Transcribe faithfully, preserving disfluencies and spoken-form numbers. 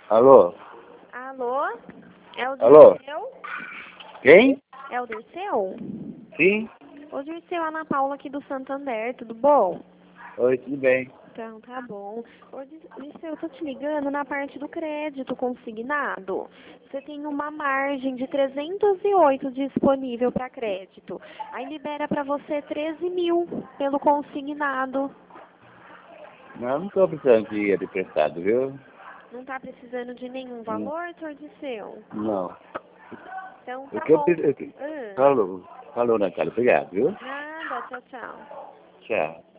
Alô? Alô? É o Alô? Dirceu? Quem? É o Dirceu? Sim? Ô Dirceu, Ana Paula aqui do Santander, tudo bom? Oi, tudo bem? Então, tá bom. Ô Dir- Dirceu, eu tô te ligando na parte do crédito consignado. Você tem uma margem de trezentos e oito disponível para crédito. Aí libera para você treze mil pelo consignado. Não, não estou precisando de dinheiro emprestado, viu? Não tá precisando de nenhum Não. valor, senhor Dirceu? Não. Então, O tá que eu bom. preciso... Ah, Falou. Falou, Natália. Obrigado, viu? nada, tchau, tchau. Tchau.